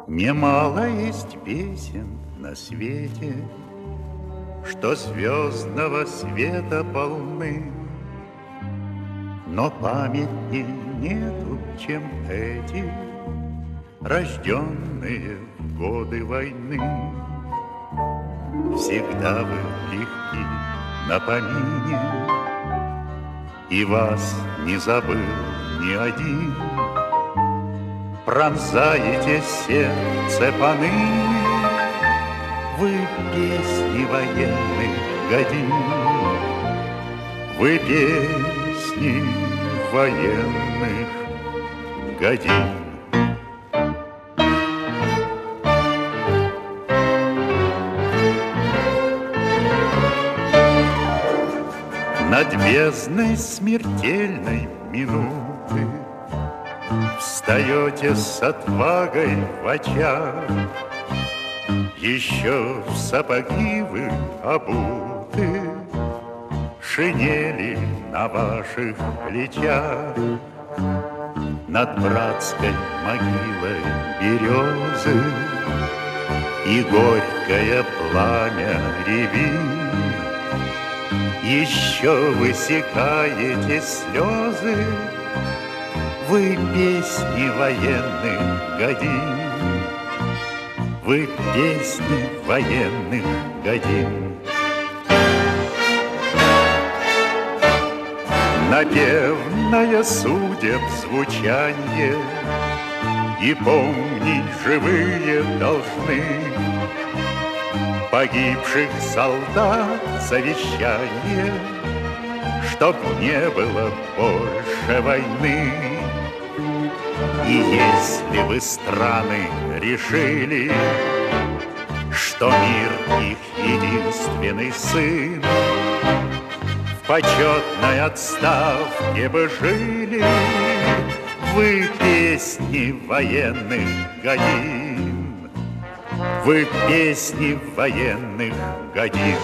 Немало есть песен на свете, что звездного света полны, но памятней нету, чем эти, рожденные в годы войны. Всегда вы легки на помине, и вас не забыл ни один. Пронзаете сердце поныне, вы песни военных годин, вы песни военных годин. Над бездной смертельной минуты встаете с отвагой в очах, еще в сапоги вы обуты, шинели на ваших плечах. Над братской могилой березы и горькое пламя рябин еще высекаете слезы, вы песни военных годин, вы песни военных годин. Напевное судеб звучанье, и помнить живые должны погибших солдат завещание, чтоб не было больше войны. И если вы, страны, решили, что мир их единственный сын, в почетной отставке бы жили, вы песни военных годин, вы песни военных годин.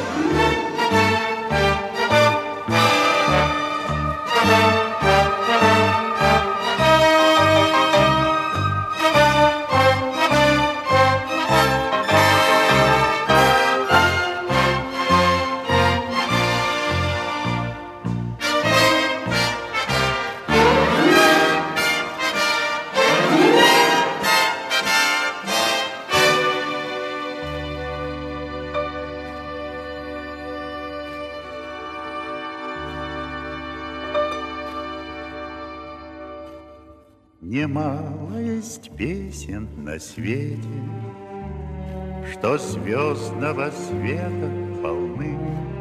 Немало есть песен на свете, что звездного света полны,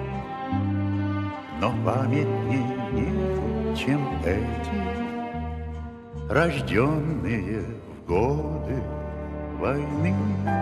но памятней нет, чем эти, рожденные в годы войны.